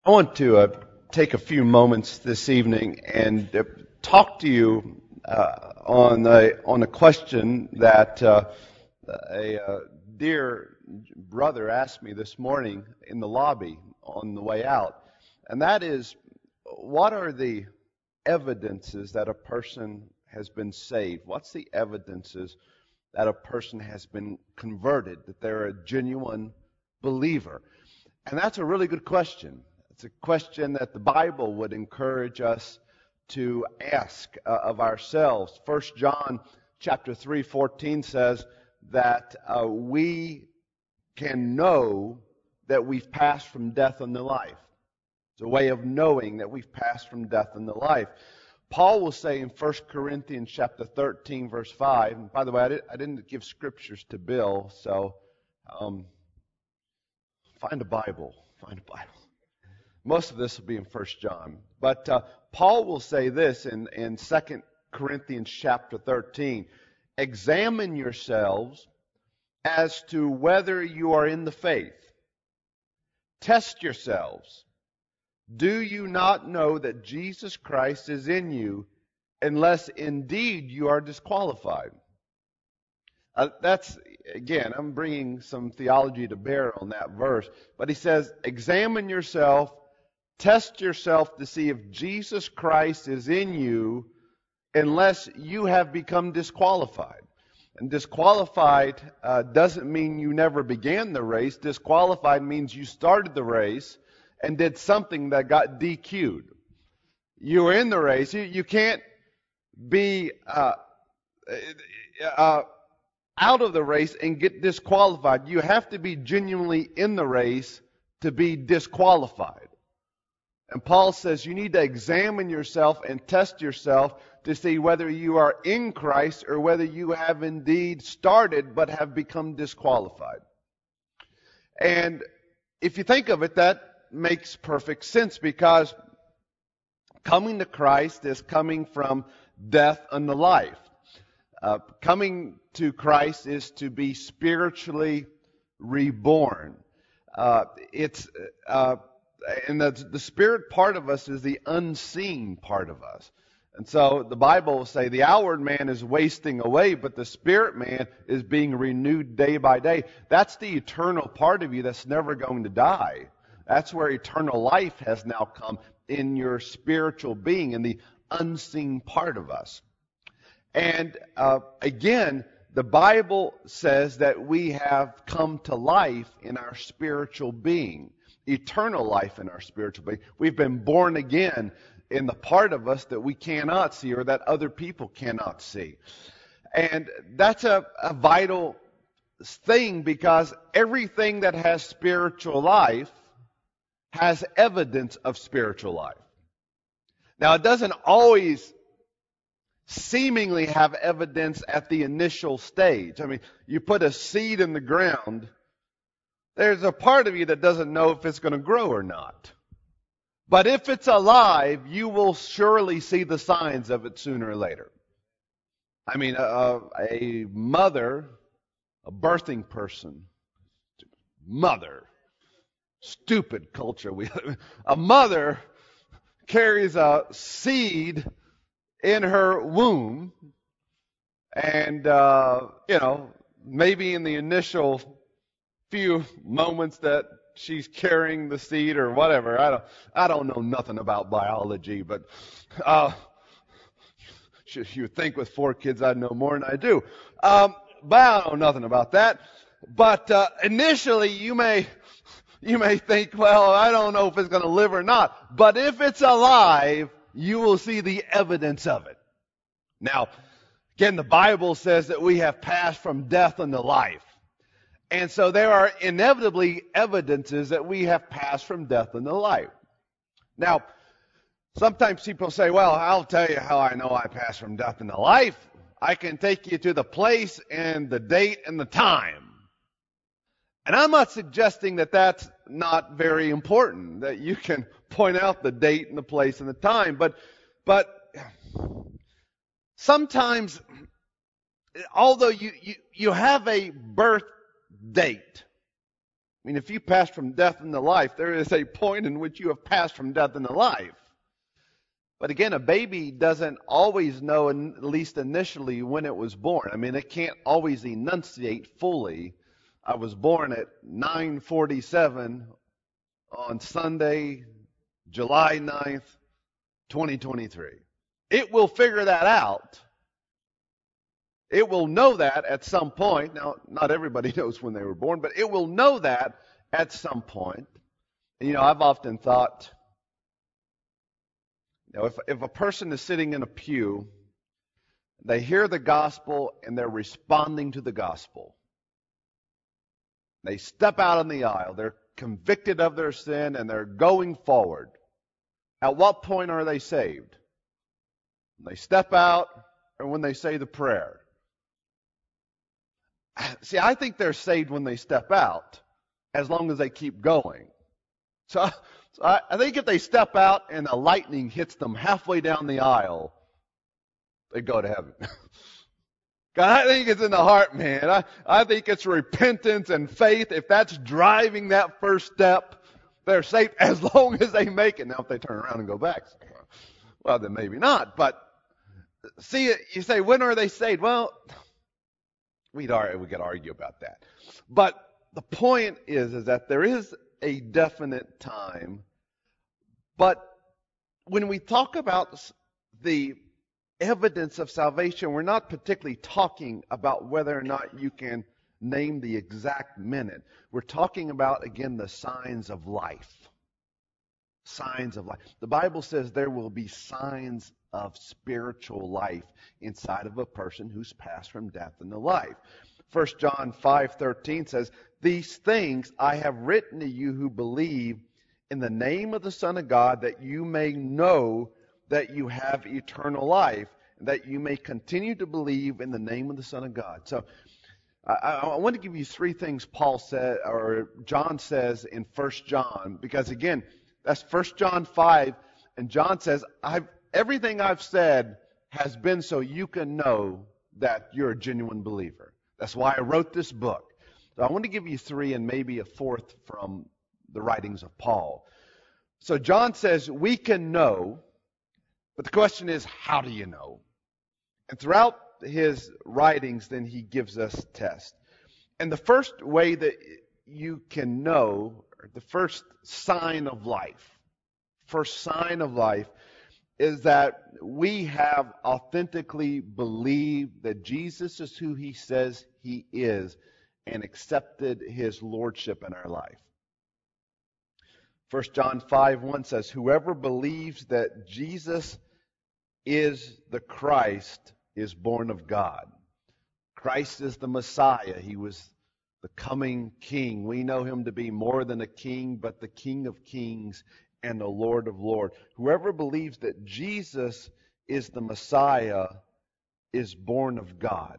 I want to take a few moments this evening and talk to you on a question that a dear brother asked me this morning in the lobby on the way out, and that is, what are the evidences that a person has been saved? What's the evidences that a person has been converted, that they're a genuine believer? And that's a really good question. It's a question that the Bible would encourage us to ask of ourselves. 1 John chapter 3:14 says that we can know that we've passed from death unto life. It's a way of knowing that we've passed from death unto life. Paul will say in 1 Corinthians chapter 13, verse 5, and by the way, I didn't give scriptures to Bill, so find a Bible. Find a Bible. Most of this will be in 1 John. But Paul will say this in 2 Corinthians chapter 13. Examine yourselves as to whether you are in the faith. Test yourselves. Do you not know that Jesus Christ is in you, unless indeed you are disqualified? Again, I'm bringing some theology to bear on that verse. But he says, examine yourself, test yourself to see if Jesus Christ is in you, unless you have become disqualified. And disqualified doesn't mean you never began the race. Disqualified means you started the race and did something that got DQ'd. You were in the race. You can't be out of the race and get disqualified. You have to be genuinely in the race to be disqualified. And Paul says you need to examine yourself and test yourself to see whether you are in Christ or whether you have indeed started but have become disqualified. And if you think of it, that makes perfect sense, because coming to Christ is coming from death unto life. Coming to Christ is to be spiritually reborn. And the spirit part of us is the unseen part of us. And so the Bible will say the outward man is wasting away, but the spirit man is being renewed day by day. That's the eternal part of you that's never going to die. That's where eternal life has now come, in your spiritual being, in the unseen part of us. And again, the Bible says that we have come to life in our spiritual being, eternal life in our spiritual being. We've been born again in the part of us that we cannot see or that other people cannot see. And that's a vital thing, because everything that has spiritual life has evidence of spiritual life. Now, it doesn't always seemingly have evidence at the initial stage. I mean, you put a seed in the ground, there's a part of you that doesn't know if it's going to grow or not. But if it's alive, you will surely see the signs of it sooner or later. I mean, a mother, a birthing person, stupid culture. A mother carries a seed in her womb, and maybe in the initial few moments that she's carrying the seed or whatever, I don't know nothing about biology, but you would think with 4 kids I'd know more than I do. But I don't know nothing about that. But initially you may think, well, I don't know if it's going to live or not. But if it's alive, you will see the evidence of it. Now, again, the Bible says that we have passed from death unto life. And so there are inevitably evidences that we have passed from death unto life. Now, sometimes people say, well, I'll tell you how I know I passed from death into life. I can take you to the place and the date and the time. And I'm not suggesting that that's not very important, that you can point out the date and the place and the time. But sometimes, although you have a birth date, I mean, if you pass from death into life, there is a point in which you have passed from death into life. But again, a baby doesn't always know, at least initially, when it was born. I mean, it can't always enunciate fully. I was born at 9:47 on Sunday, July 9th, 2023. It will figure that out. It will know that at some point. Now, not everybody knows when they were born, but it will know that at some point. And, I've often thought, if a person is sitting in a pew, they hear the gospel and they're responding to the gospel. They step out on the aisle. They're convicted of their sin and they're going forward. At what point are they saved? When they step out or when they say the prayer? See, I think they're saved when they step out, as long as they keep going. So I think if they step out and the lightning hits them halfway down the aisle, they go to heaven. God, I think it's in the heart, man. I think it's repentance and faith. If that's driving that first step, they're saved as long as they make it. Now, if they turn around and go back, well, then maybe not. But see, you say, when are they saved? Well, we could argue about that. But the point is that there is a definite time. But when we talk about the evidence of salvation, we're not particularly talking about whether or not you can name the exact minute. We're talking about, again, the signs of life. Signs of life. The Bible says there will be signs of spiritual life inside of a person who's passed from death into life. 1 John 5:13 says, "These things I have written to you who believe in the name of the Son of God, that you may know that you have eternal life, and that you may continue to believe in the name of the Son of God." So I want to give you three things Paul said, or John says in 1 John, because again, that's 1 John 5, and John says, everything I've said has been so you can know that you're a genuine believer. That's why I wrote this book. So I want to give you three and maybe a fourth from the writings of Paul. So John says we can know, but the question is, how do you know? And throughout his writings, then he gives us tests. And the first way that you can know, or the first sign of life, is that we have authentically believed that Jesus is who he says he is and accepted his lordship in our life. 1 John 5:1 says, "Whoever believes that Jesus is the Christ is born of God." Christ is the Messiah. He was the coming King. We know him to be more than a king, but the King of Kings and the Lord of Lords. Whoever believes that Jesus is the Messiah is born of God.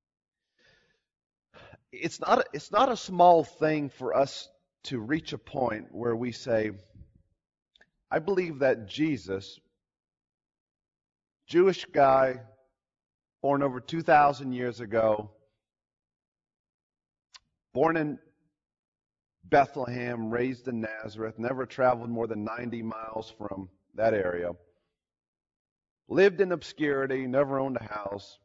It's not a small thing for us to reach a point where we say, I believe that Jesus, Jewish guy, born over 2,000 years ago, born in Bethlehem, raised in Nazareth, never traveled more than 90 miles from that area, lived in obscurity, never owned a house,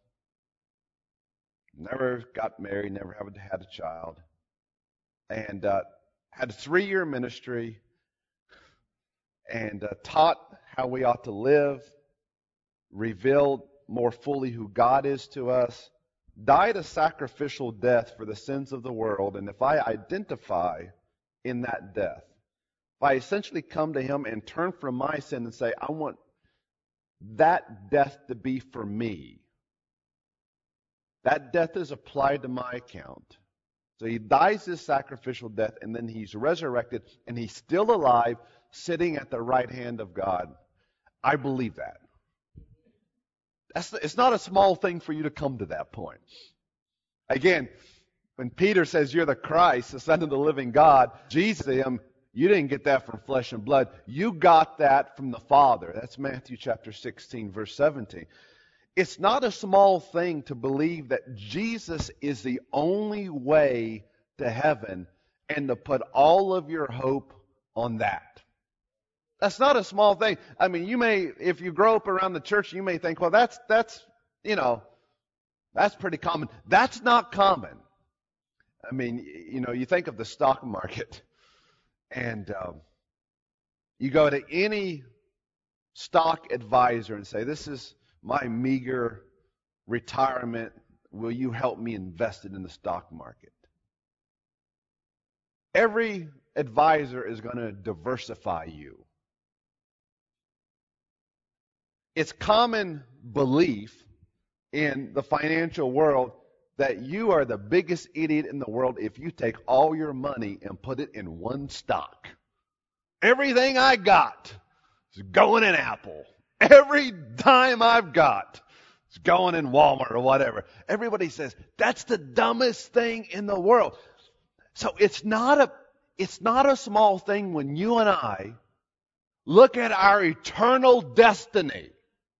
never got married, never had a child, and had a 3-year ministry, and taught how we ought to live, revealed more fully who God is to us, died a sacrificial death for the sins of the world. And if I identify in that death, if I essentially come to him and turn from my sin and say, I want that death to be for me, that death is applied to my account. So he dies this sacrificial death, and then he's resurrected, and he's still alive, sitting at the right hand of God. I believe that. It's not a small thing for you to come to that point. Again, when Peter says you're the Christ, the Son of the living God, Jesus to him, you didn't get that from flesh and blood. You got that from the Father. That's Matthew chapter 16, verse 17. It's not a small thing to believe that Jesus is the only way to heaven and to put all of your hope on that. That's not a small thing. I mean, if you grow up around the church, you may think, well, that's pretty common. That's not common. I mean, you think of the stock market, and you go to any stock advisor and say, this is my meager retirement. Will you help me invest it in the stock market? Every advisor is going to diversify you. It's common belief in the financial world that you are the biggest idiot in the world if you take all your money and put it in one stock. Everything I got is going in Apple. Every dime I've got is going in Walmart or whatever. Everybody says that's the dumbest thing in the world. So it's not a small thing when you and I look at our eternal destiny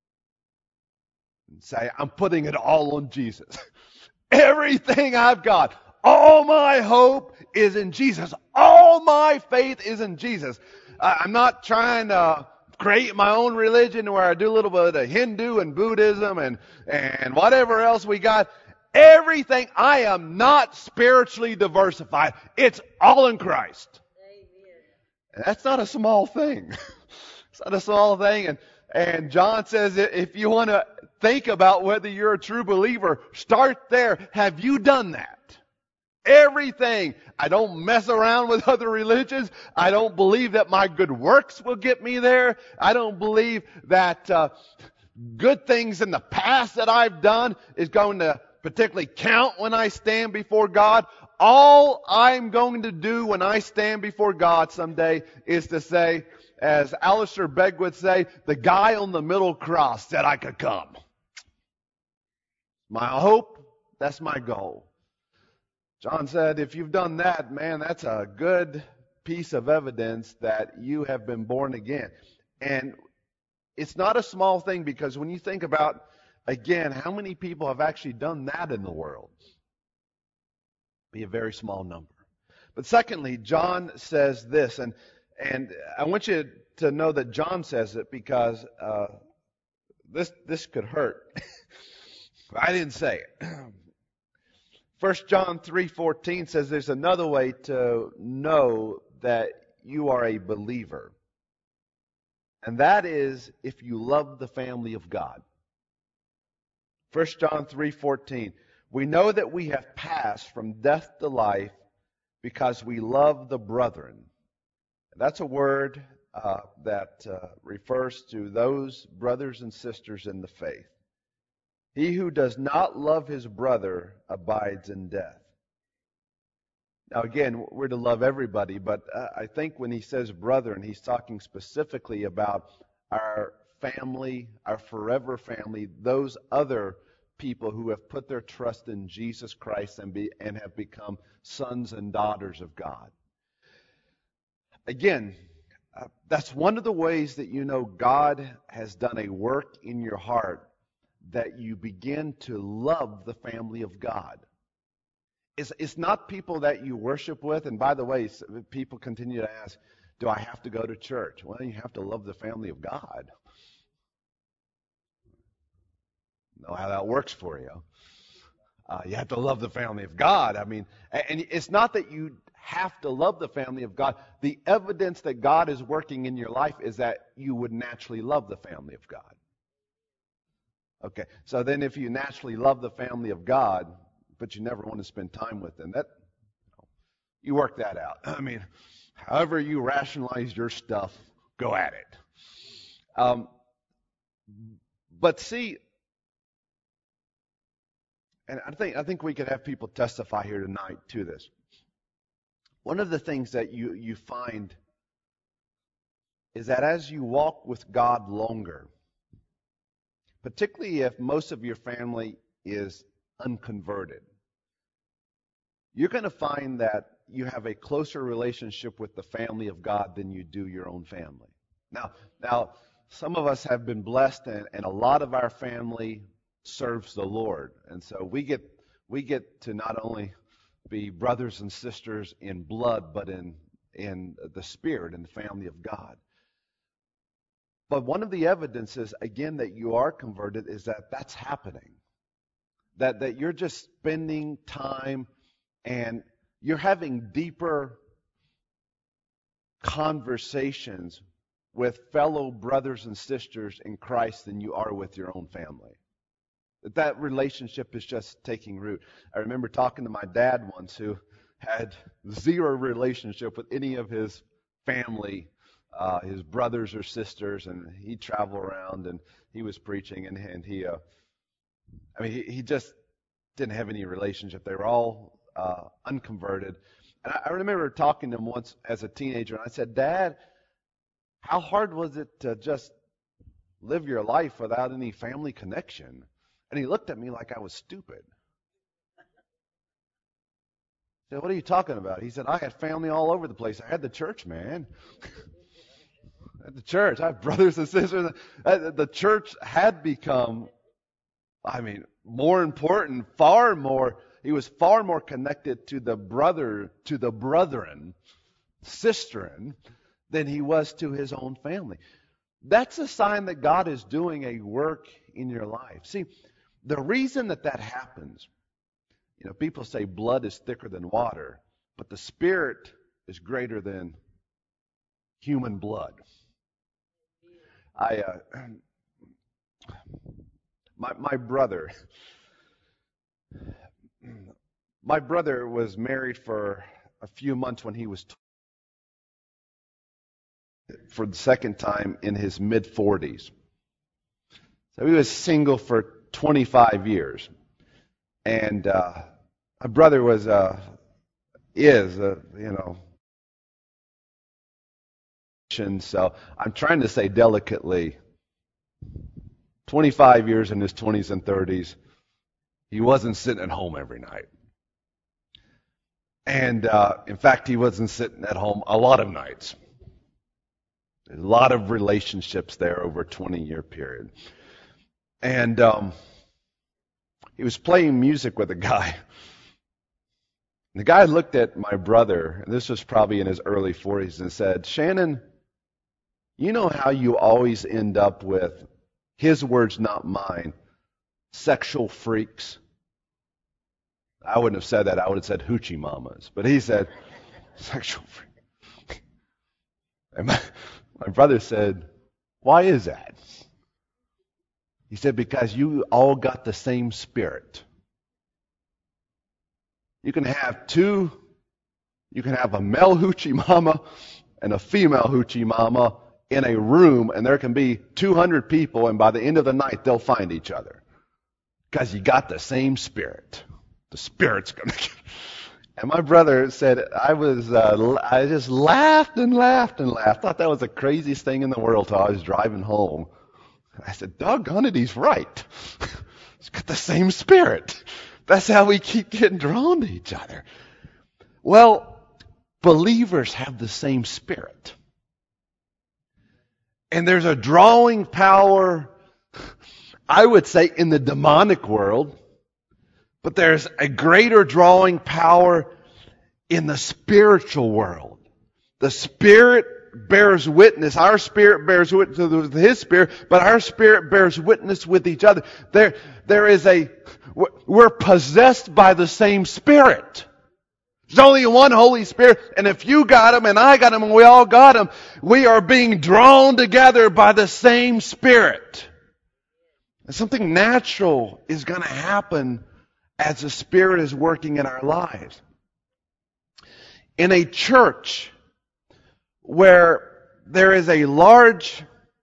and say, I'm putting it all on Jesus. Everything I've got, all my hope is in Jesus. All my faith is in Jesus. I'm not trying to create my own religion where I do a little bit of Hindu and Buddhism and whatever else we got. Everything, I am not spiritually diversified. It's all in Christ. Amen. That's not a small thing. It's not a small thing. And John says if you want to think about whether you're a true believer, start there. Have you done that? Everything. I don't mess around with other religions. I don't believe that my good works will get me there. I don't believe that good things in the past that I've done is going to particularly count when I stand before God. All I'm going to do when I stand before God someday is to say, as Alistair Begg would say, the guy on the middle cross said I could come. My hope, that's my goal. John said, if you've done that, man, that's a good piece of evidence that you have been born again. And it's not a small thing, because when you think about, again, how many people have actually done that in the world? Be a very small number. But secondly, John says this, and I want you to know that John says it because this could hurt. I didn't say it. 1 John 3:14 says there's another way to know that you are a believer. And that is if you love the family of God. 1 John 3:14. We know that we have passed from death to life because we love the brethren. That's a word that refers to those brothers and sisters in the faith. He who does not love his brother abides in death. Now again, we're to love everybody, but I think when he says brethren, he's talking specifically about our family, our forever family, those other people who have put their trust in Jesus Christ and have become sons and daughters of God. Again, that's one of the ways that you know God has done a work in your heart, that you begin to love the family of God. It's not people that you worship with. And by the way, people continue to ask, do I have to go to church? Well, you have to love the family of God. Know how that works for you. You have to love the family of God. I mean, and it's not that you have to love the family of God. The evidence that God is working in your life is that you would naturally love the family of God. Okay, so then if you naturally love the family of God, but you never want to spend time with them, you work that out. I mean, however you rationalize your stuff, go at it. But see, and I think we could have people testify here tonight to this. One of the things that you find is that as you walk with God longer, particularly if most of your family is unconverted, you're going to find that you have a closer relationship with the family of God than you do your own family. Now, some of us have been blessed, and a lot of our family serves the Lord, and so we get to not only be brothers and sisters in blood, but in the Spirit, in the family of God. But one of the evidences, again, that you are converted is that that's happening. That you're just spending time and you're having deeper conversations with fellow brothers and sisters in Christ than you are with your own family. That relationship is just taking root. I remember talking to my dad once who had zero relationship with any of his family, his brothers or sisters, and he'd travel around and he was preaching and he just didn't have any relationship. They were all unconverted. And I remember talking to him once as a teenager, and I said, "Dad, how hard was it to just live your life without any family connection?" And he looked at me like I was stupid. I said, "What are you talking about?" He said, "I had family all over the place. I had the church, man. At the church, I have brothers and sisters." The church had become, more important, far more. He was far more connected to the brethren, sisterin, than he was to his own family. That's a sign that God is doing a work in your life. See, the reason that happens, people say blood is thicker than water, but the Spirit is greater than human blood. My brother was married for a few months when he was for the second time in his mid-40s. So he was single for 25 years. And my brother so I'm trying to say delicately, 25 years in his 20s and 30s, he wasn't sitting at home every night. And in fact, he wasn't sitting at home a lot of nights. There's a lot of relationships there over a 20-year period. And he was playing music with a guy. And the guy looked at my brother, and this was probably in his early 40s, and said, "Shannon, you know how you always end up with," his words, not mine, "sexual freaks?" I wouldn't have said that. I would have said hoochie mamas. But he said, "Sexual freak." And my brother said, "Why is that?" He said, "Because you all got the same spirit. You can have a male hoochie mama and a female hoochie mama in a room, and there can be 200 people, and by the end of the night, they'll find each other. Because you got the same spirit. The Spirit's going to..." And my brother said, I just laughed and laughed and laughed. Thought that was the craziest thing in the world till I was driving home. I said, "Doggone it, he's right. He's got the same spirit. That's how we keep getting drawn to each other." Well, believers have the same spirit. And there's a drawing power, I would say, in the demonic world, but there's a greater drawing power in the spiritual world. The Spirit bears witness. Our spirit bears witness with His Spirit, but our spirit bears witness with each other. We're possessed by the same Spirit. There's only one Holy Spirit, and if you got Him and I got Him and we all got Him, we are being drawn together by the same Spirit. And something natural is going to happen as the Spirit is working in our lives. In a church where there is a large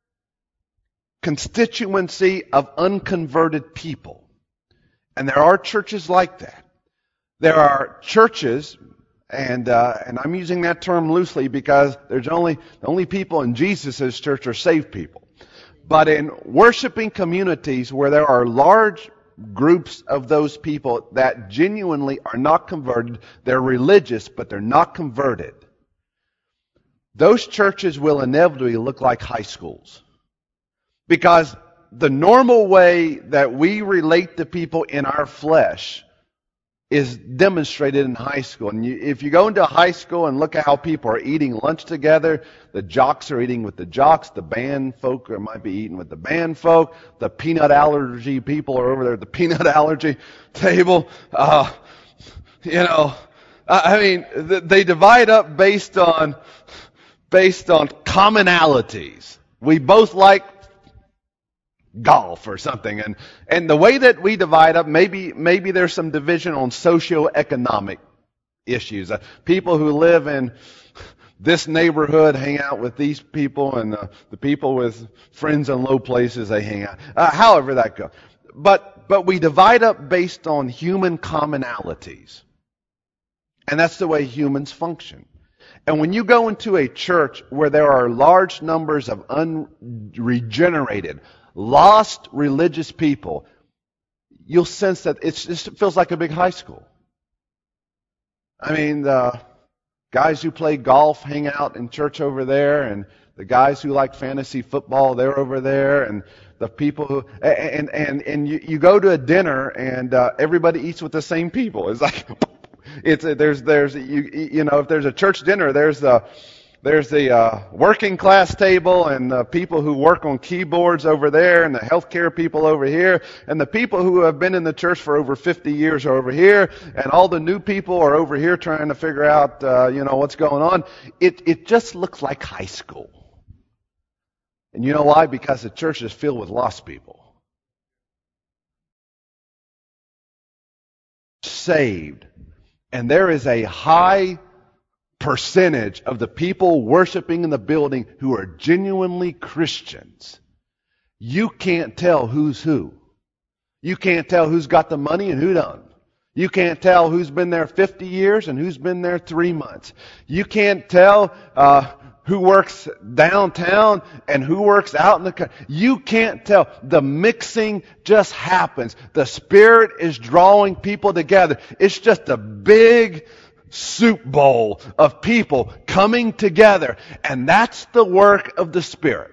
constituency of unconverted people, and there are churches like that. There are churches, and I'm using that term loosely because the only people in Jesus' church are saved people. But in worshiping communities where there are large groups of those people that genuinely are not converted, they're religious, but they're not converted, those churches will inevitably look like high schools. Because the normal way that we relate to people in our flesh is demonstrated in high school. And if you go into a high school and look at how people are eating lunch together, the jocks are eating with the jocks, the band folk might be eating with the band folk, the peanut allergy people are over there at the peanut allergy table. They divide up based on commonalities. We both like golf or something, and the way that we divide up, maybe there's some division on socioeconomic issues. People who live in this neighborhood hang out with these people, and the people with friends in low places, they hang out. However that goes, but we divide up based on human commonalities, and that's the way humans function. And when you go into a church where there are large numbers of unregenerated, lost religious people, you'll sense that it feels like a big high school. I mean, the guys who play golf hang out in church over there, and the guys who like fantasy football, they're over there, and the people who and you go to a dinner and everybody eats with the same people. It's like if there's a church dinner, there's the working class table, and the people who work on keyboards over there, and the healthcare people over here, and the people who have been in the church for over 50 years are over here, and all the new people are over here trying to figure out, what's going on. It just looks like high school. And you know why? Because the church is filled with lost people. Saved. And there is a high percentage of the people worshiping in the building who are genuinely Christians. You can't tell who's who. You can't tell who's got the money and who doesn't. You can't tell who's been there 50 years and who's been there 3 months. You can't tell who works downtown and who works out in the country. You can't tell. The mixing just happens. The Spirit is drawing people together. It's just a big soup bowl of people coming together, and that's the work of the Spirit.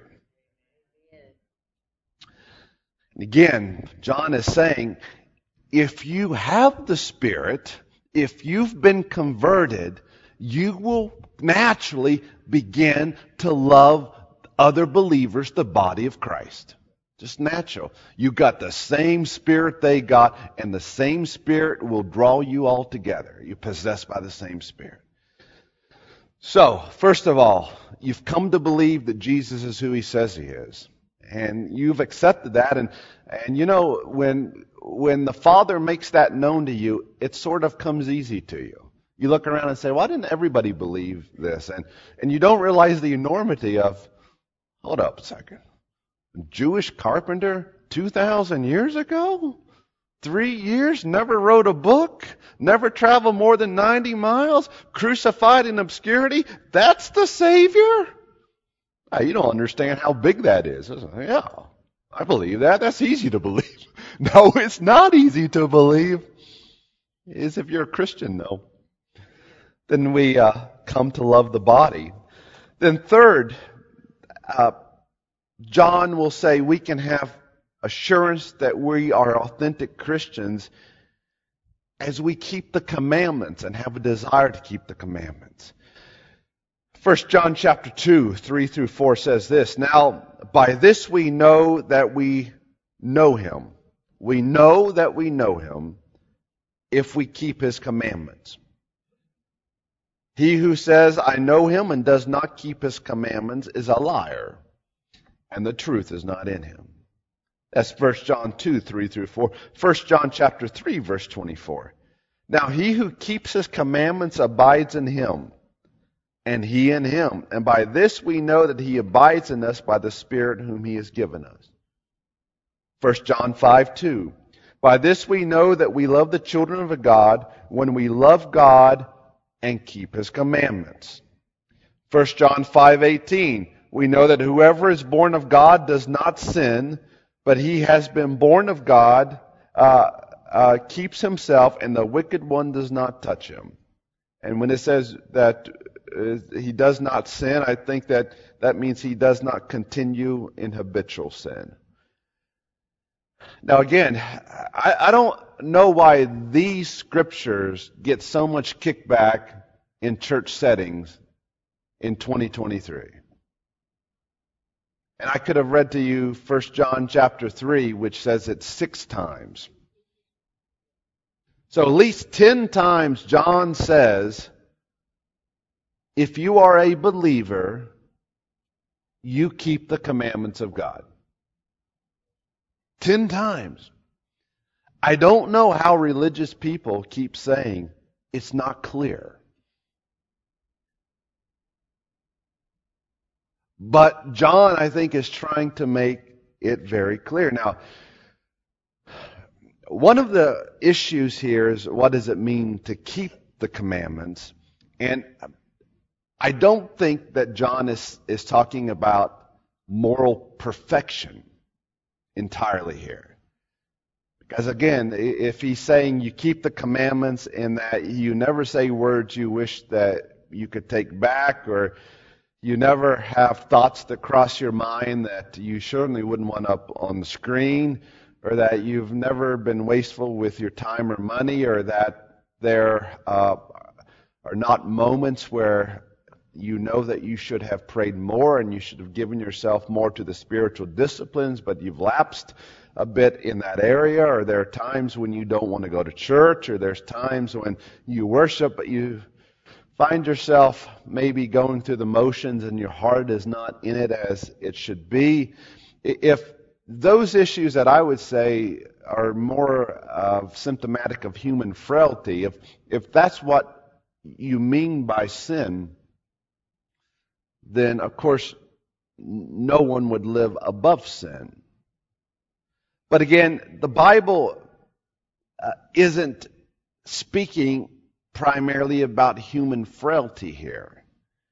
And again, John is saying, if you have the Spirit, if you've been converted, you will naturally begin to love other believers, the body of Christ. Just natural. You got the same Spirit they got, and the same Spirit will draw you all together. You're possessed by the same Spirit. So, first of all, you've come to believe that Jesus is who He says He is. And you've accepted that. And when the Father makes that known to you, it sort of comes easy to you. You look around and say, why didn't everybody believe this? And you don't realize the enormity of, hold up a second. Jewish carpenter 2,000 years ago? 3 years? Never wrote a book? Never traveled more than 90 miles? Crucified in obscurity? That's the Savior? You don't understand how big that is. Yeah, I believe that. That's easy to believe. No, it's not easy to believe. It is if you're a Christian, though. Then we come to love the body. Then third, John will say we can have assurance that we are authentic Christians as we keep the commandments and have a desire to keep the commandments. 1 John chapter 2, 3 through 4 says this, now by this we know that we know Him. We know that we know Him if we keep His commandments. He who says, I know Him and does not keep His commandments is a liar, and the truth is not in him. That's 1 John 2, 3 through 4. 1 John chapter 3, verse 24. Now he who keeps His commandments abides in Him, and He in Him. And by this we know that He abides in us by the Spirit whom He has given us. 1 John 5, 2. By this we know that we love the children of God when we love God and keep His commandments. 1 John 5:18. We know that whoever is born of God does not sin, but he has been born of God, keeps himself, and the wicked one does not touch him. And when it says that he does not sin, I think that means he does not continue in habitual sin. Now again, I don't know why these scriptures get so much kickback in church settings in 2023. And I could have read to you 1 John chapter 3, which says it 6 times. So at least 10 times John says, if you are a believer, you keep the commandments of God. 10 times. I don't know how religious people keep saying it's not clear. But John, I think, is trying to make it very clear. Now, one of the issues here is what does it mean to keep the commandments? And I don't think that John is talking about moral perfection entirely here. Because again, if he's saying you keep the commandments and that you never say words you wish that you could take back, or you never have thoughts that cross your mind that you certainly wouldn't want up on the screen, or that you've never been wasteful with your time or money, or that there are not moments where you know that you should have prayed more and you should have given yourself more to the spiritual disciplines, but you've lapsed a bit in that area, or there are times when you don't want to go to church, or there's times when you worship but you find yourself maybe going through the motions and your heart is not in it as it should be. If those issues that I would say are more symptomatic of human frailty, if that's what you mean by sin, then of course no one would live above sin. But again, the Bible isn't speaking primarily about human frailty here.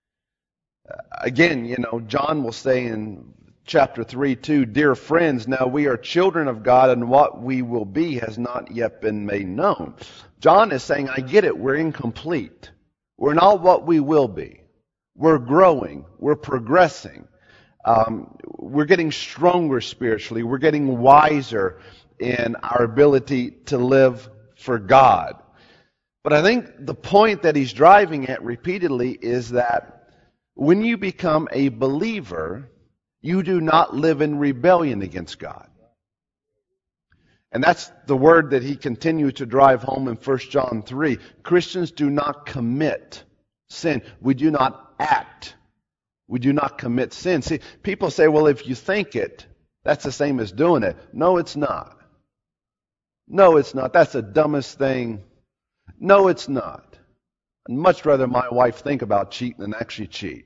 Again, John will say in chapter 3:2, "Dear friends, now we are children of God, and what we will be has not yet been made known." John is saying, I get it, we're incomplete. We're not what we will be. We're growing. We're progressing. We're getting stronger spiritually. We're getting wiser in our ability to live for God. But I think the point that he's driving at repeatedly is that when you become a believer, you do not live in rebellion against God. And that's the word that he continues to drive home in 1 John 3. Christians do not commit sin. We do not act. We do not commit sin. See, people say, well, if you think it, that's the same as doing it. No, it's not. No, it's not. That's the dumbest thing. No, it's not. I'd much rather my wife think about cheating than actually cheat.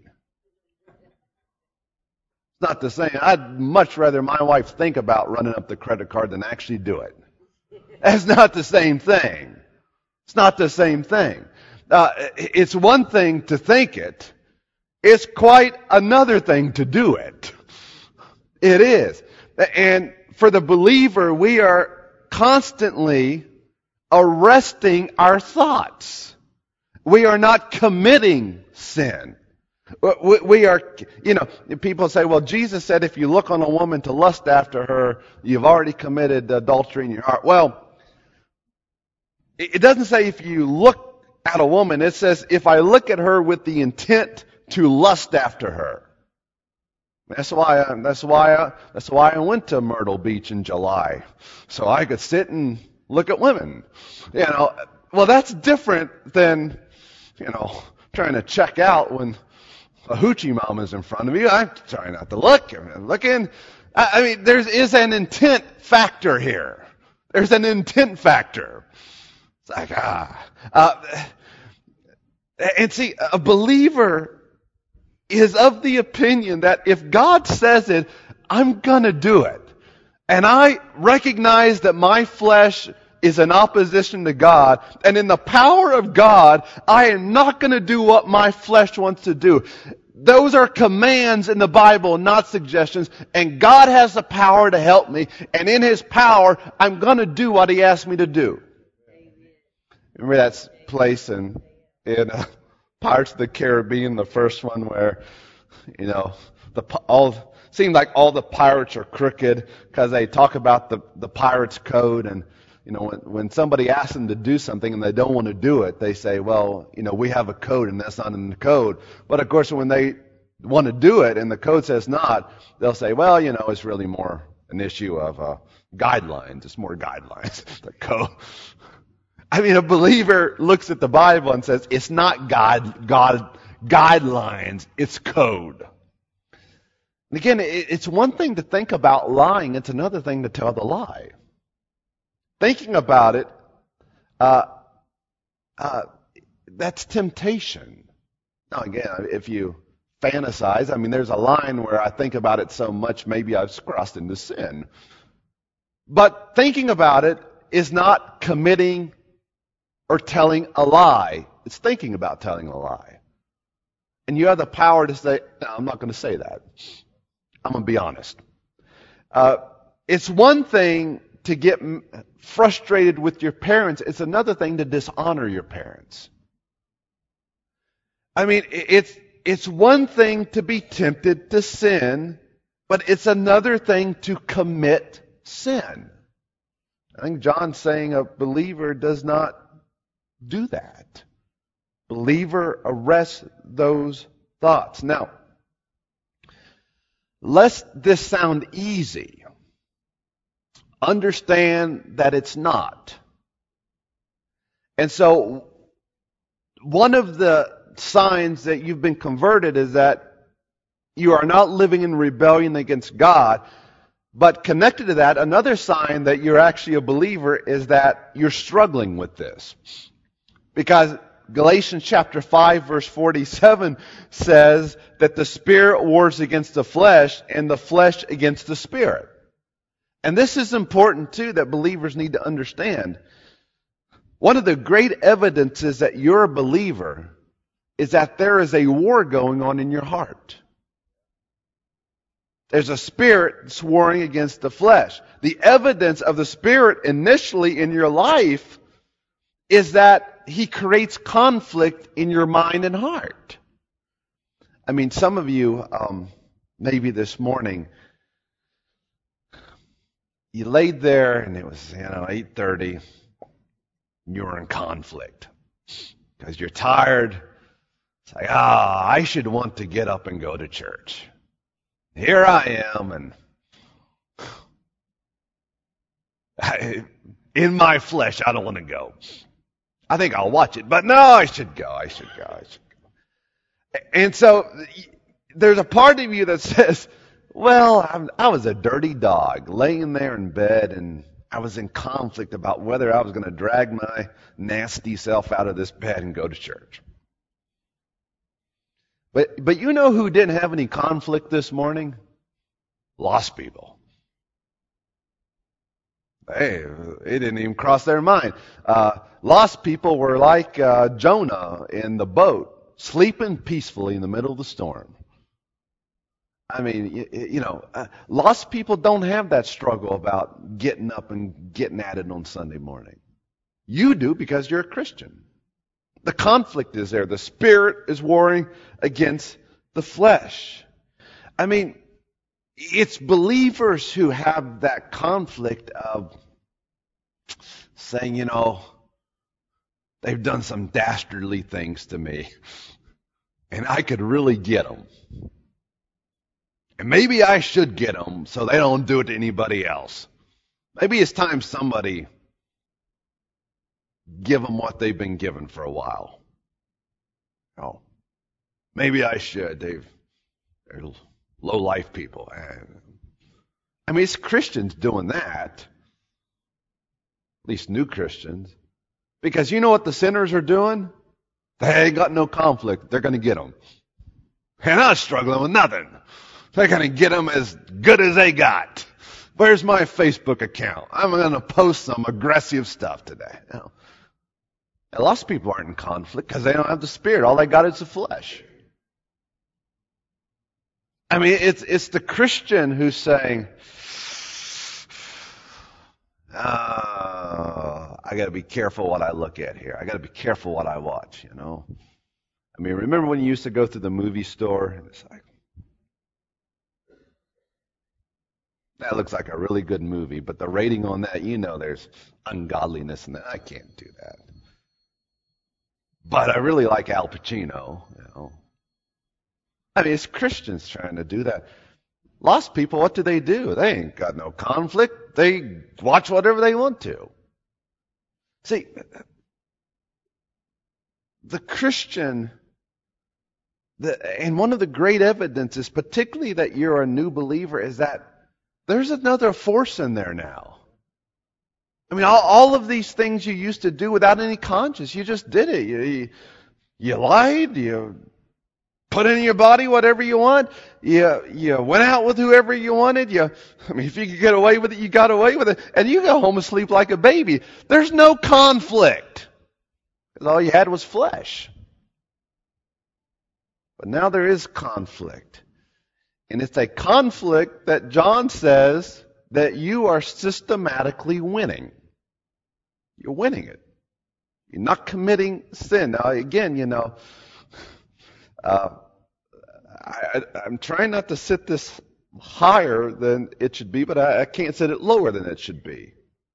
It's not the same. I'd much rather my wife think about running up the credit card than actually do it. That's not the same thing. It's not the same thing. It's one thing to think it. It's quite another thing to do it. It is. And for the believer, we are constantly arresting our thoughts. We are not committing sin. We are, people say, well, Jesus said if you look on a woman to lust after her, you've already committed adultery in your heart. Well, it doesn't say if you look at a woman. It says if I look at her with the intent to lust after her. That's why I went to Myrtle Beach in July, so I could sit and look at women. Well, that's different than trying to check out when a hoochie mom is in front of you. I'm trying not to look. I'm looking. I mean, there is an intent factor here. There's an intent factor. It's like and see, a believer is of the opinion that if God says it, I'm going to do it. And I recognize that my flesh is in opposition to God. And in the power of God, I am not going to do what my flesh wants to do. Those are commands in the Bible, not suggestions. And God has the power to help me. And in His power, I'm going to do what He asked me to do. Remember that place in Pirates of the Caribbean, the first one where, seems like all the pirates are crooked because they talk about the pirates code. And, when somebody asks them to do something and they don't want to do it, they say, well, we have a code and that's not in the code. But of course, when they want to do it and the code says not, they'll say, well, it's really more an issue of guidelines. It's more guidelines. The code. A believer looks at the Bible and says, it's not guidelines, it's code. And again, it's one thing to think about lying, it's another thing to tell the lie. Thinking about it, that's temptation. Now again, if you fantasize, there's a line where I think about it so much, maybe I've crossed into sin. But thinking about it is not committing or telling a lie. It's thinking about telling a lie. And you have the power to say, no, I'm not going to say that. I'm going to be honest. It's one thing to get frustrated with your parents. It's another thing to dishonor your parents. It's one thing to be tempted to sin, but it's another thing to commit sin. I think John's saying a believer does not do that. Believer arrests those thoughts. Now, lest this sound easy, understand that it's not. And so, one of the signs that you've been converted is that you are not living in rebellion against God. But connected to that, another sign that you're actually a believer is that you're struggling with this. Because Galatians chapter 5 verse 47 says that the Spirit wars against the flesh and the flesh against the Spirit. And this is important too that believers need to understand. One of the great evidences that you're a believer is that there is a war going on in your heart. There's a spirit that's warring against the flesh. The evidence of the Spirit initially in your life is that He creates conflict in your mind and heart. Some of you, maybe this morning, you laid there and it was, 8:30, and you were in conflict because you're tired. It's like, I should want to get up and go to church. Here I am, and in my flesh, I don't want to go. I think I'll watch it, but no, I should go. And so, there's a part of you that says, well, I was a dirty dog, laying there in bed, and I was in conflict about whether I was going to drag my nasty self out of this bed and go to church. But you know who didn't have any conflict this morning? Lost people. Hey, it didn't even cross their mind. Lost people were like Jonah in the boat, sleeping peacefully in the middle of the storm. Lost people don't have that struggle about getting up and getting at it on Sunday morning. You do because you're a Christian. The conflict is there. The Spirit is warring against the flesh. It's believers who have that conflict of saying, they've done some dastardly things to me, and I could really get them. And maybe I should get them so they don't do it to anybody else. Maybe it's time somebody give them what they've been given for a while. Maybe I should. They're low-life people. It's Christians doing that. At least new Christians. Because you know what the sinners are doing? They ain't got no conflict. They're going to get them. And I'm struggling with nothing. They're going to get them as good as they got. Where's my Facebook account? I'm going to post some aggressive stuff today. And lost people aren't in conflict because they don't have the Spirit. All they got is the flesh. It's the Christian who's saying, I got to be careful what I look at here. I got to be careful what I watch, remember when you used to go to the movie store and it's like, That looks like a really good movie, but the rating on that, there's ungodliness in that. I can't do that. But I really like Al Pacino. I mean, it's Christians trying to do that. Lost people, what do? They ain't got no conflict. They watch whatever they want to. See, the Christian, and one of the great evidences, particularly that you're a new believer, is that there's another force in there now. I mean, all of these things you used to do without any conscience, you just did it. You lied, you put in your body whatever you want, you went out with whoever you wanted, if you could get away with it, you got away with it, and you go home and sleep like a baby. There's no conflict, because all you had was flesh. But now there is conflict. And it's a conflict that John says that you are systematically winning. You're winning it. You're not committing sin. Now, again, I'm trying not to set this higher than it should be, but I can't set it lower than it should be.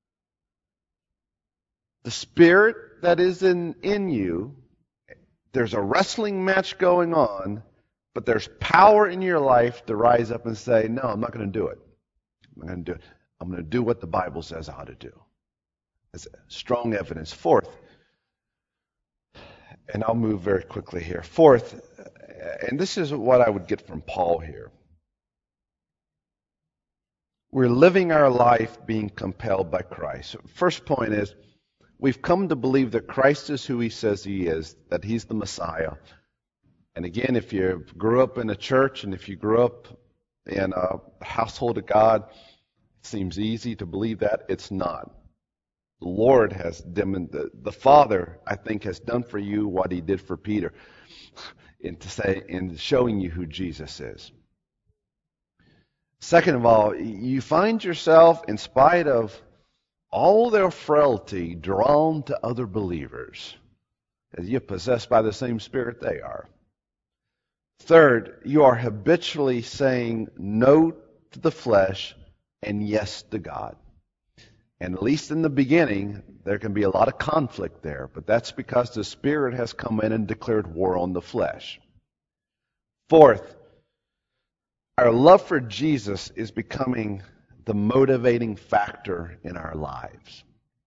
The Spirit that is in you, there's a wrestling match going on, but there's power in your life to rise up and say, no, I'm not going to do it. I'm not going to do it. I'm going to do what the Bible says I ought to do. It's strong evidence. Fourth, and I'll move very quickly here. Fourth, and this is what I would get from Paul here. We're living our life being compelled by Christ. First point is, we've come to believe that Christ is who he says he is, that he's the Messiah. And again, if you grew up in a church and if you grew up in a household of God, it seems easy to believe that. It's not. The Lord has the Father, I think, has done for you what he did for Peter in showing you who Jesus is. Second of all, you find yourself, in spite of all their frailty, drawn to other believers, as you're possessed by the same Spirit they are. Third, you are habitually saying no to the flesh and yes to God. And at least in the beginning, there can be a lot of conflict there, but that's because the Spirit has come in and declared war on the flesh. Fourth, our love for Jesus is becoming the motivating factor in our lives.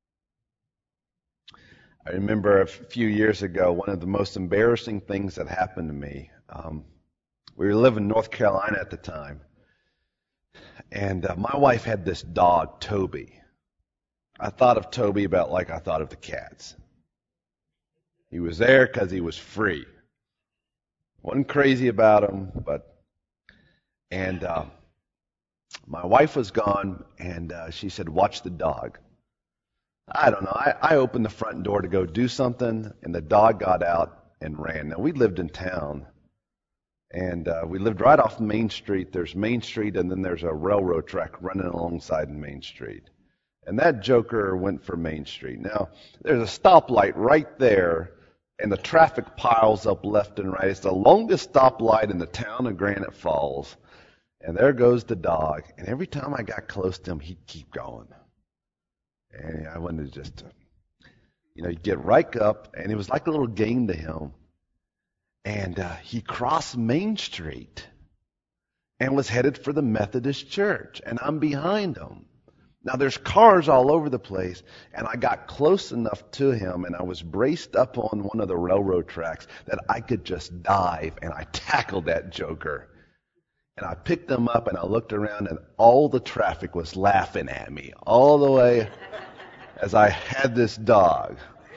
I remember a few years ago, one of the most embarrassing things that happened to me. We were living in North Carolina at the time, and my wife had this dog, Toby. I thought of Toby about like I thought of the cats. He was there because he was free. Wasn't crazy about him, and my wife was gone, and she said, "Watch the dog." I don't know. I opened the front door to go do something, and the dog got out and ran. Now, we lived in town, and we lived right off Main Street. There's Main Street, and then there's a railroad track running alongside Main Street. And that joker went for Main Street. Now, there's a stoplight right there, and the traffic piles up left and right. It's the longest stoplight in the town of Granite Falls. And there goes the dog. And every time I got close to him, he'd keep going. And I wanted to just, he'd get right up, and it was like a little game to him. And he crossed Main Street and was headed for the Methodist Church. And I'm behind him. Now, there's cars all over the place, and I got close enough to him, and I was braced up on one of the railroad tracks that I could just dive, and I tackled that joker. And I picked him up, and I looked around, and all the traffic was laughing at me all the way as I had this dog.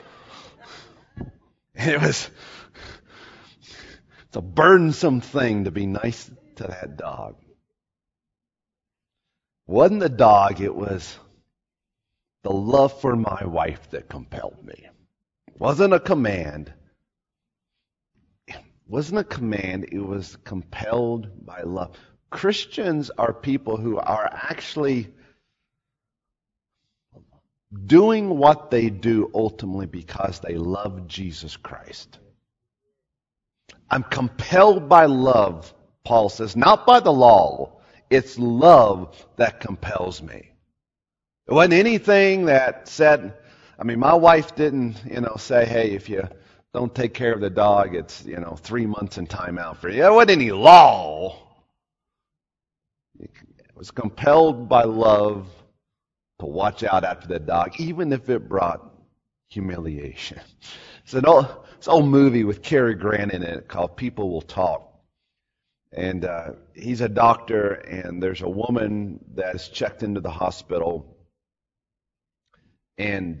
And it's a burdensome thing to be nice to that dog. Wasn't the dog, it was the love for my wife that compelled me. It wasn't a command. It wasn't a command, it was compelled by love. Christians are people who are actually doing what they do ultimately because they love Jesus Christ. I'm compelled by love, Paul says, not by the law. It's love that compels me. It wasn't anything that said, my wife didn't, say, hey, if you don't take care of the dog, it's, 3 months in timeout for you. There wasn't any law. It was compelled by love to watch out after the dog, even if it brought humiliation. It's an old movie with Cary Grant in it called People Will Talk. And he's a doctor, and there's a woman that's checked into the hospital, and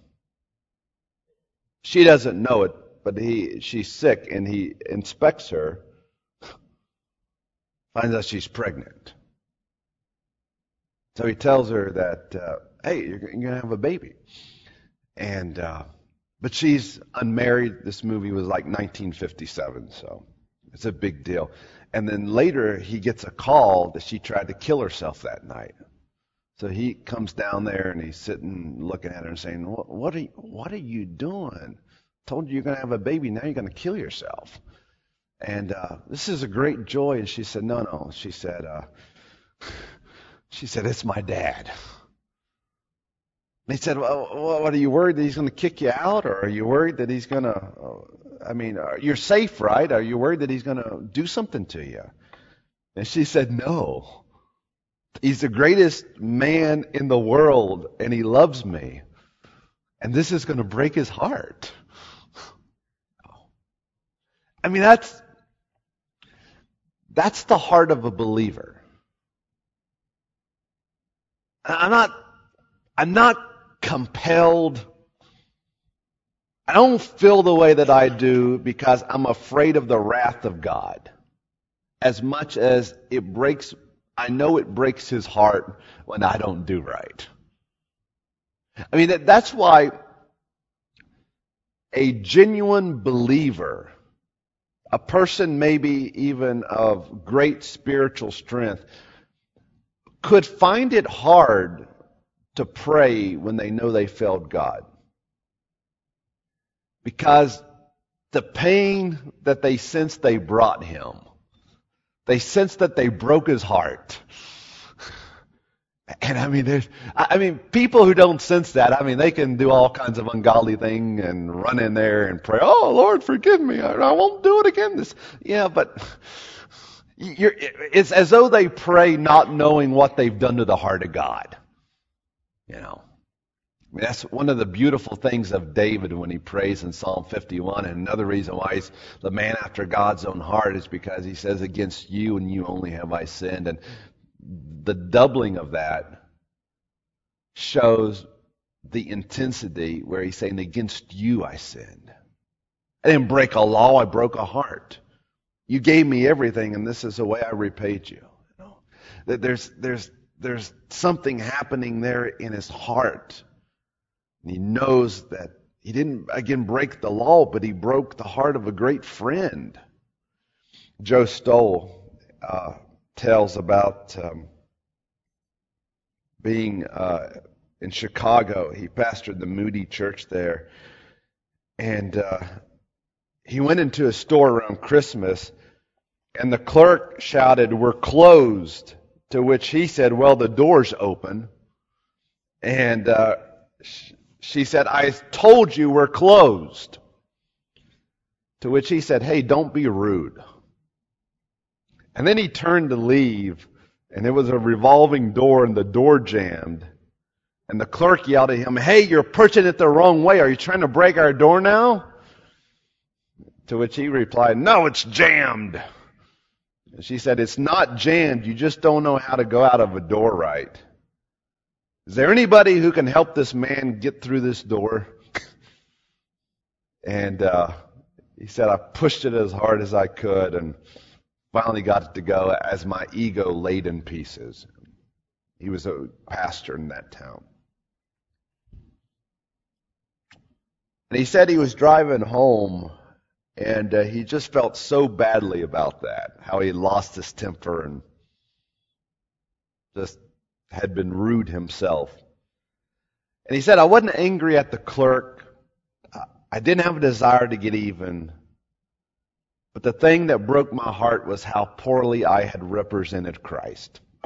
she doesn't know it, but she's sick, and he inspects her, finds out she's pregnant. So he tells her that, hey, you're going to have a baby. And but she's unmarried. This movie was like 1957, so it's a big deal. And then later he gets a call that she tried to kill herself that night. So he comes down there and he's sitting looking at her and saying, what are you doing? Told you you're going to have a baby. Now you're going to kill yourself. And this is a great joy. And she said, no. She said, it's my dad. And he said, well, what, are you worried that he's going to kick you out? Or are you worried that he's going to, you're safe, right? Are you worried that he's going to do something to you? And she said, no. He's the greatest man in the world, and he loves me. And this is going to break his heart. That's the heart of a believer. I'm not compelled. I don't feel the way that I do because I'm afraid of the wrath of God. As much as I know it breaks his heart when I don't do right. That's why a genuine believer, a person maybe even of great spiritual strength, could find it hard to pray when they know they failed God. Because the pain that they sense they brought him, they sense that they broke his heart. And people who don't sense that, they can do all kinds of ungodly things and run in there and pray, oh, Lord, forgive me. I won't do it again. But it's as though they pray not knowing what they've done to the heart of God. That's one of the beautiful things of David when he prays in Psalm 51. And another reason why he's the man after God's own heart is because he says, against you and you only have I sinned. And the doubling of that shows the intensity where he's saying, against you I sinned. I didn't break a law, I broke a heart. You gave me everything, and this is the way I repaid you. There's something happening there in his heart. And he knows that he didn't, again, break the law, but he broke the heart of a great friend. Joe Stoll tells about being in Chicago. He pastored the Moody Church there. And he went into a store around Christmas, and the clerk shouted, "We're closed." To which he said, "Well, the door's open." And she said, "I told you we're closed." To which he said, "Hey, don't be rude." And then he turned to leave, and it was a revolving door, and the door jammed. And the clerk yelled at him, "Hey, you're pushing it the wrong way. Are you trying to break our door now?" To which he replied, "No, it's jammed." And she said, "It's not jammed. You just don't know how to go out of a door right. Is there anybody who can help this man get through this door?" And he said, "I pushed it as hard as I could and finally got it to go as my ego laid in pieces." He was a pastor in that town. And he said he was driving home, and he just felt so badly about that, how he lost his temper and just had been rude himself. And he said, "I wasn't angry at the clerk. I didn't have a desire to get even. But the thing that broke my heart was how poorly I had represented Christ."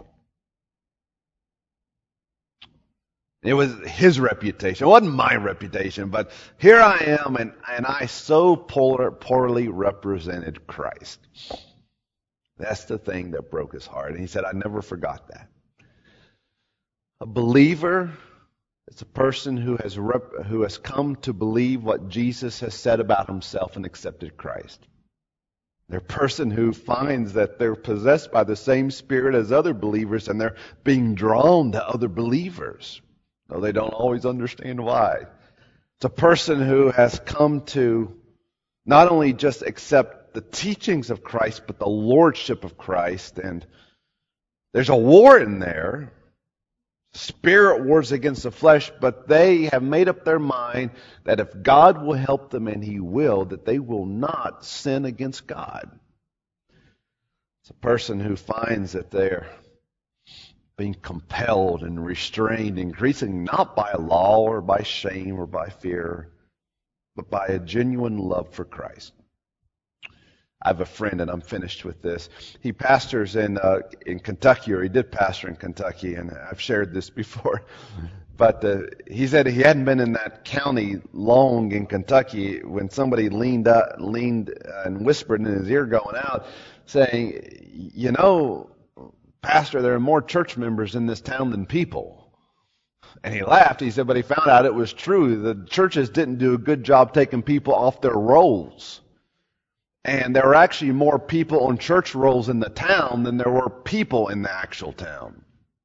It was his reputation. It wasn't my reputation, but here I am, and I so poorly represented Christ. That's the thing that broke his heart. And he said, I never forgot that. A believer is a person who has come to believe what Jesus has said about himself and accepted Christ. They're a person who finds that they're possessed by the same Spirit as other believers, and they're being drawn to other believers, though they don't always understand why. It's a person who has come to not only just accept the teachings of Christ, but the lordship of Christ. And there's a war in there. Spirit wars against the flesh, but they have made up their mind that if God will help them, and He will, that they will not sin against God. It's a person who finds that they're being compelled and restrained, increasingly not by law or by shame or by fear, but by a genuine love for Christ. I have a friend, and I'm finished with this. He pastors in Kentucky, or he did pastor in Kentucky, and I've shared this before. But he said he hadn't been in that county long in Kentucky when somebody leaned and whispered in his ear going out, saying, you know, Pastor, there are more church members in this town than people. And he laughed. He said, but he found out it was true. The churches didn't do a good job taking people off their rolls. And there were actually more people on church rolls in the town than there were people in the actual town.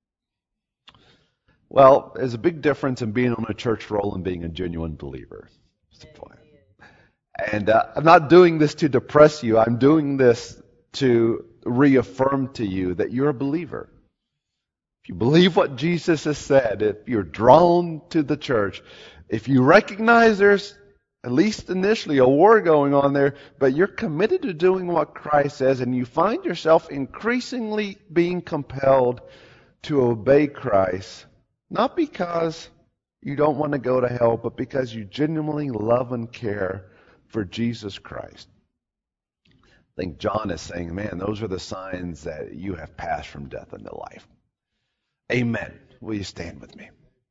Well, there's a big difference in being on a church roll and being a genuine believer. That's the point. And I'm not doing this to depress you. I'm doing this to reaffirm to you that you're a believer. If you believe what Jesus has said, if you're drawn to the church, if you recognize there's at least initially a war going on there, but you're committed to doing what Christ says, and you find yourself increasingly being compelled to obey Christ, not because you don't want to go to hell, but because you genuinely love and care for Jesus Christ. I think John is saying, man, those are the signs that you have passed from death into life. Amen. Will you stand with me?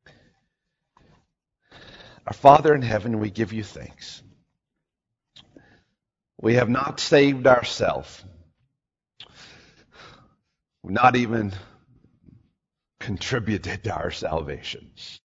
Our Father in heaven, we give you thanks. We have not saved ourselves. We've not even contributed to our salvation.